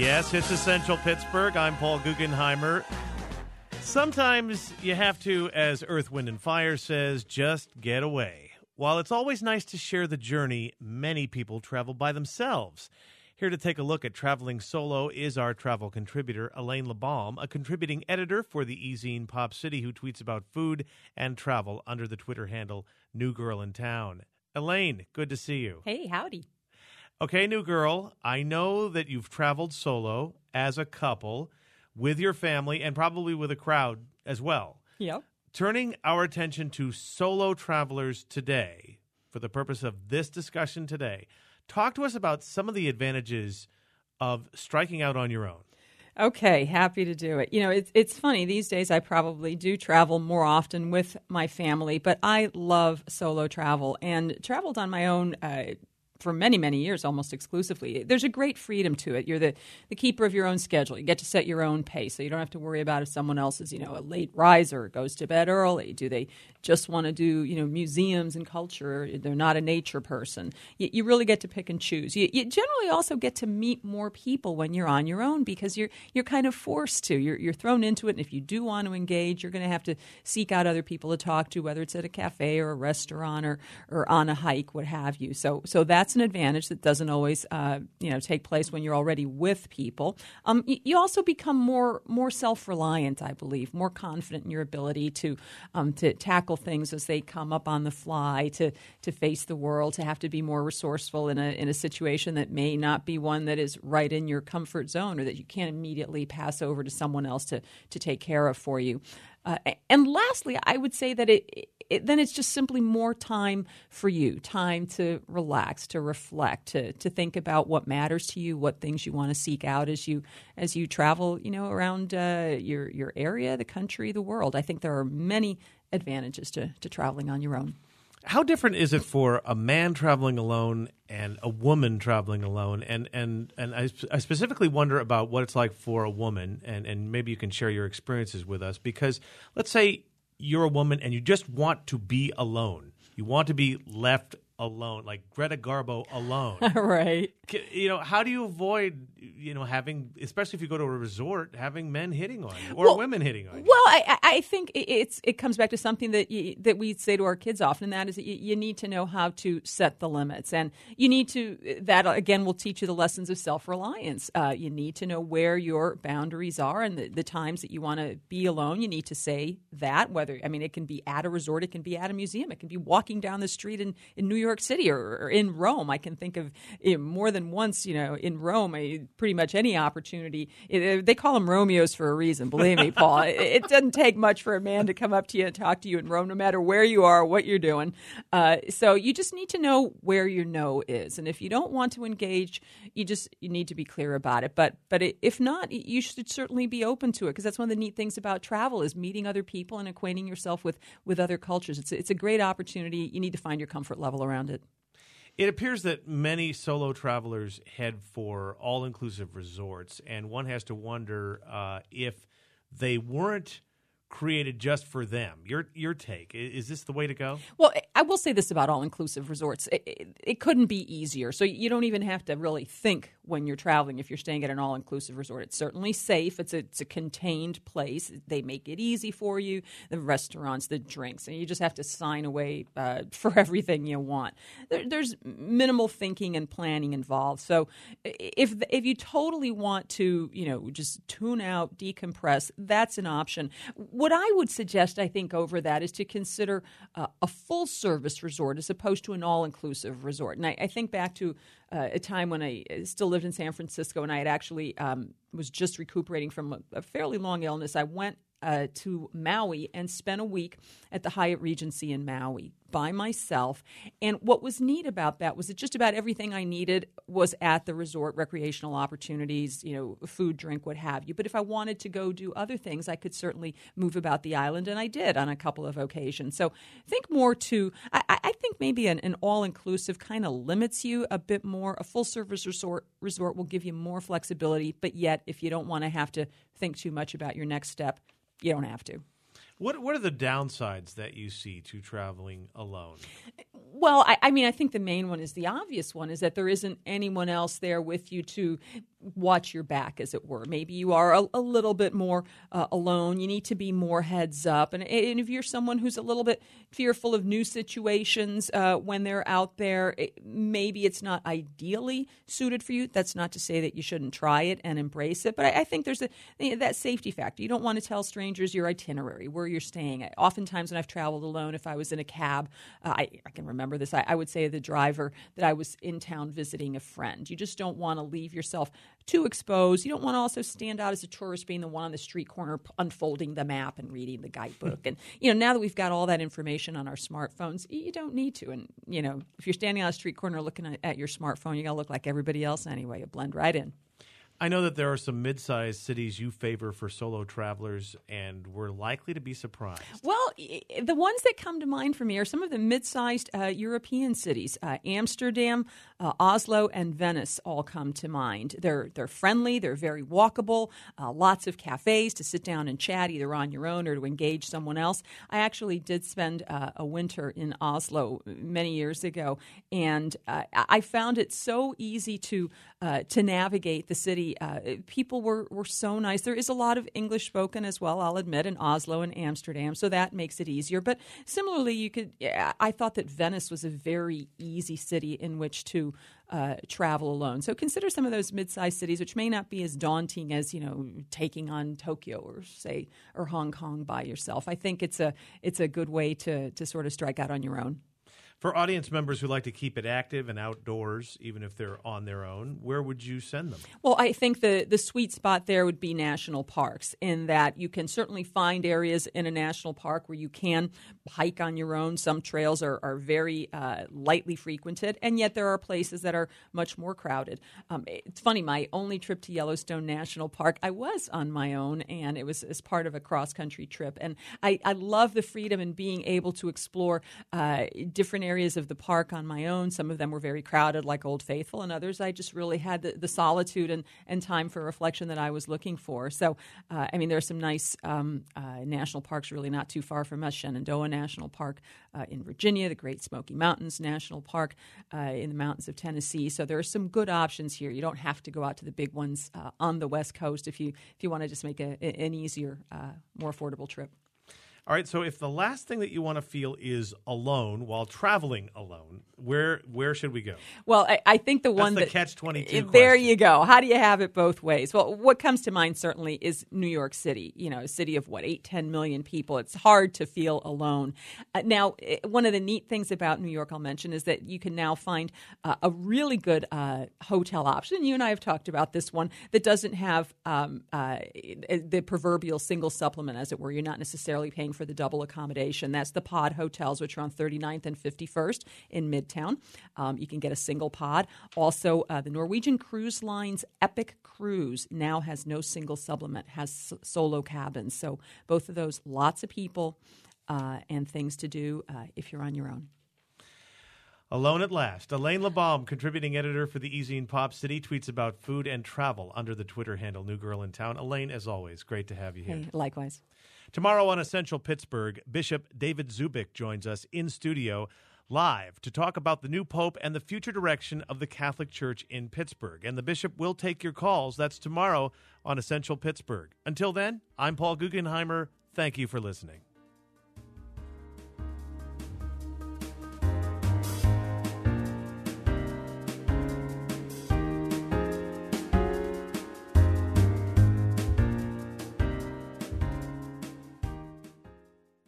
Yes, it's Essential Pittsburgh. I'm Paul Guggenheimer. Sometimes you have to, as Earth, Wind, and Fire says, just get away. While it's always nice to share the journey, many people travel by themselves. Here to take a look at traveling solo is our travel contributor, Elaine LeBaum, a contributing editor for the e-zine Pop City, who tweets about food and travel under the Twitter handle New Girl in Town. Elaine, good to see you. Hey, howdy. Okay, new girl, I know that you've traveled solo as a couple with your family and probably with a crowd as well. Yep. Turning our attention to solo travelers today, for the purpose of this discussion today, talk to us about some of the advantages of striking out on your own. Okay, happy to do it. You know, it's funny. These days I probably do travel more often with my family, but I love solo travel and traveled on my own for many, many years, almost exclusively. There's a great freedom to it. You're the keeper of your own schedule. You get to set your own pace, so you don't have to worry about if someone else is, a late riser, goes to bed early. Do they just want to do, museums and culture? They're not a nature person. You really get to pick and choose. You generally also get to meet more people when you're on your own because you're kind of forced to. You're thrown into it, and if you do want to engage, you're going to have to seek out other people to talk to, whether it's at a cafe or a restaurant or on a hike, what have you. So that's an advantage that doesn't always, take place when you're already with people. You also become more self-reliant, I believe, more confident in your ability to tackle things as they come up on the fly, to face the world, to have to be more resourceful in a situation that may not be one that is right in your comfort zone or that you can't immediately pass over to someone else to take care of for you. And lastly, I would say that then it's just simply more time for you, time to relax, to reflect, to think about what matters to you, what things you want to seek out as you travel, around your area, the country, the world. I think there are many advantages to traveling on your own. How different is it for a man traveling alone and a woman traveling alone? And I specifically wonder about what it's like for a woman, and maybe you can share your experiences with us, because let's say you're a woman and you just want to be alone. You want to be left alone, like Greta Garbo alone. Right. How do you avoid, having, especially if you go to a resort, having men hitting on you or women hitting on you? Well, I think it comes back to something that we say to our kids often, and that is that you need to know how to set the limits. And you need to, that again will teach you the lessons of self-reliance. You need to know where your boundaries are and the times that you want to be alone. You need to say that, it can be at a resort, it can be at a museum, it can be walking down the street in New York City or in Rome. I can think of more than once, in Rome, pretty much any opportunity. They call them Romeos for a reason, believe me, Paul. It doesn't take much for a man to come up to you and talk to you in Rome, no matter where you are, what you're doing. So you just need to know where your no is. And if you don't want to engage, you need to be clear about it. But if not, you should certainly be open to it, because that's one of the neat things about travel is meeting other people and acquainting yourself with other cultures. It's a great opportunity. You need to find your comfort level around it. It appears that many solo travelers head for all-inclusive resorts, and one has to wonder if they weren't created just for them. Your take, is this the way to go? Well, I will say this about all-inclusive resorts. It couldn't be easier. So you don't even have to really think when you're traveling if you're staying at an all-inclusive resort. It's certainly safe. It's a contained place. They make it easy for you, the restaurants, the drinks, and you just have to sign away for everything you want. There's minimal thinking and planning involved. So if you totally want to, just tune out, decompress, that's an option. What I would suggest, I think, over that is to consider a full-service resort as opposed to an all-inclusive resort. And I think back to a time when I still lived in San Francisco, and I had actually was just recuperating from a fairly long illness. I went to Maui and spent a week at the Hyatt Regency in Maui by myself. And what was neat about that was that just about everything I needed was at the resort, recreational opportunities, food, drink, what have you. But if I wanted to go do other things, I could certainly move about the island, and I did on a couple of occasions. So think more to, I think maybe an all-inclusive kind of limits you a bit more. A full-service resort will give you more flexibility, but yet if you don't want to have to think too much about your next step, you don't have to. What are the downsides that you see to traveling alone? Well, I think the main one is the obvious one, is that there isn't anyone else there with you to watch your back, as it were. Maybe you are a little bit more alone. You need to be more heads up. And if you're someone who's a little bit fearful of new situations when they're out there, maybe it's not ideally suited for you. That's not to say that you shouldn't try it and embrace it. But I think there's that safety factor. You don't want to tell strangers your itinerary, where you're staying. Oftentimes when I've traveled alone, if I was in a cab, I can remember this, I would say to the driver that I was in town visiting a friend. You just don't want to leave yourself too exposed. You don't want to also stand out as a tourist being the one on the street corner unfolding the map and reading the guidebook. And, now that we've got all that information on our smartphones, you don't need to. And, if you're standing on a street corner looking at your smartphone, you got to look like everybody else anyway. You blend right in. I know that there are some mid-sized cities you favor for solo travelers, and we're likely to be surprised. Well, the ones that come to mind for me are some of the mid-sized European cities. Amsterdam, Oslo, and Venice all come to mind. They're friendly. They're very walkable. Lots of cafes to sit down and chat, either on your own or to engage someone else. I actually did spend a winter in Oslo many years ago, and I found it so easy to navigate the city. People were so nice. There is a lot of English spoken as well, I'll admit, in Oslo and Amsterdam, so that makes it easier. But similarly, I thought that Venice was a very easy city in which to travel alone. So consider some of those mid-sized cities, which may not be as daunting as taking on Tokyo or Hong Kong by yourself. I think it's a good way to sort of strike out on your own. For audience members who like to keep it active and outdoors, even if they're on their own, where would you send them? Well, I think the sweet spot there would be national parks, in that you can certainly find areas in a national park where you can hike on your own. Some trails are very lightly frequented, and yet there are places that are much more crowded. It's funny, my only trip to Yellowstone National Park, I was on my own, and it was as part of a cross-country trip. And I love the freedom in being able to explore different areas of the park on my own. Some of them were very crowded, like Old Faithful, and others I just really had the solitude and time for reflection that I was looking for. So, there are some nice national parks really not too far from us. Shenandoah National Park in Virginia, the Great Smoky Mountains National Park in the mountains of Tennessee. So there are some good options here. You don't have to go out to the big ones on the West Coast if you want to just make an easier, more affordable trip. All right, so if the last thing that you want to feel is alone while traveling alone, where should we go? Well, I think the one that's the catch-22 question. There you go. How do you have it both ways? Well, what comes to mind certainly is New York City. A city of 8-10 million people. It's hard to feel alone. Now, one of the neat things about New York I'll mention is that you can now find a really good hotel option. You and I have talked about this one that doesn't have the proverbial single supplement, as it were. You're not necessarily paying for the double accommodation. That's the pod hotels, which are on 39th and 51st in Midtown. You can get a single pod. Also, the Norwegian Cruise Line's Epic Cruise now has no single supplement, has solo cabins. So both of those, lots of people and things to do if you're on your own. Alone at last. Elaine LeBaum, contributing editor for the eZine Pop City, tweets about food and travel under the Twitter handle New Girl in Town. Elaine, as always, great to have you here. Hey, likewise. Tomorrow on Essential Pittsburgh, Bishop David Zubik joins us in studio live to talk about the new pope and the future direction of the Catholic Church in Pittsburgh. And the bishop will take your calls. That's tomorrow on Essential Pittsburgh. Until then, I'm Paul Guggenheimer. Thank you for listening.